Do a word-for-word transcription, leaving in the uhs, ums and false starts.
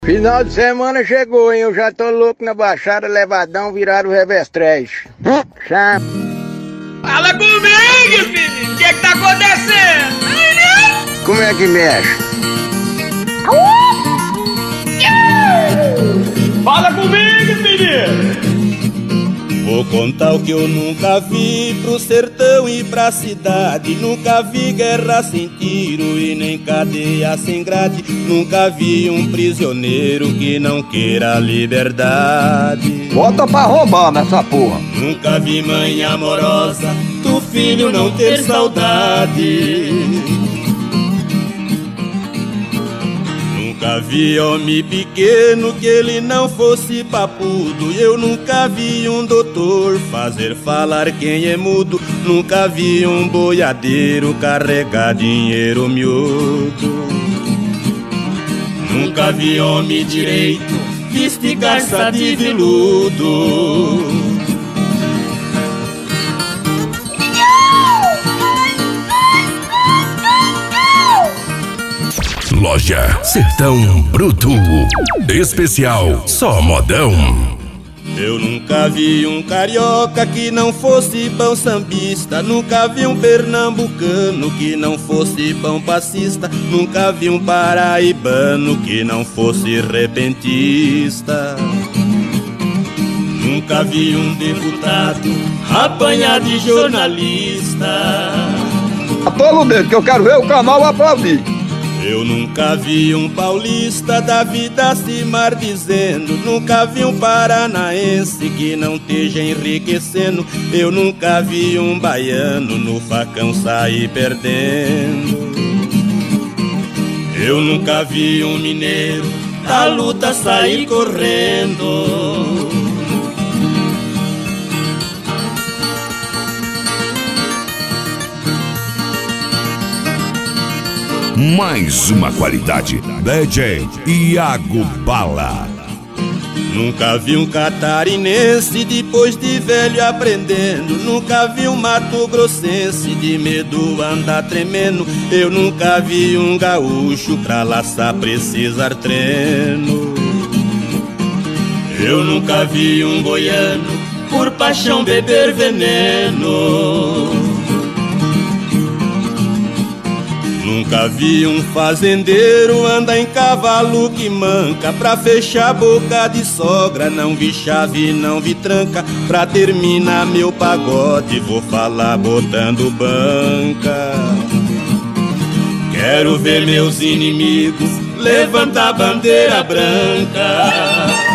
Final de semana chegou, hein? Eu já tô louco na baixada, levadão, viraram o revestrez. Chama. Fala comigo, filho! O que é que tá acontecendo? Como é que mexe? Fala comigo, menino! Vou contar o que eu nunca vi pro sertão e pra cidade. Nunca vi guerra sem tiro e nem cadeia sem grade. Nunca vi um prisioneiro que não queira liberdade. Bota pra roubar nessa porra. Nunca vi mãe amorosa do filho não ter saudade. Nunca vi homem pequeno que ele não fosse papudo. Eu nunca vi um doutor fazer falar quem é mudo. Nunca vi um boiadeiro carregar dinheiro miúdo. Nunca vi homem direito vestir garça de veludo. Loja Sertão Bruto. Especial Só Modão. Eu nunca vi um carioca que não fosse bom sambista. Nunca vi um pernambucano que não fosse bom passista. Nunca vi um paraibano que não fosse repentista. Nunca vi um deputado apanhar de jornalista. Atola o dedo que eu quero ver o canal aplaudir. Eu nunca vi um paulista da vida se maldizendo. Nunca vi um paranaense que não esteja enriquecendo. Eu nunca vi um baiano no facão sair perdendo. Eu nunca vi um mineiro da luta sair correndo. Mais uma qualidade. D J Iago Bala. Nunca vi um catarinense depois de velho aprendendo. Nunca vi um mato-grossense de medo andar tremendo. Eu nunca vi um gaúcho pra laçar precisar treino. Eu nunca vi um goiano por paixão beber veneno. Nunca vi um fazendeiro andar em cavalo que manca. Pra fechar a boca de sogra não vi chave, não vi tranca. Pra terminar meu pagode vou falar botando banca. Quero ver meus inimigos levantar a bandeira branca.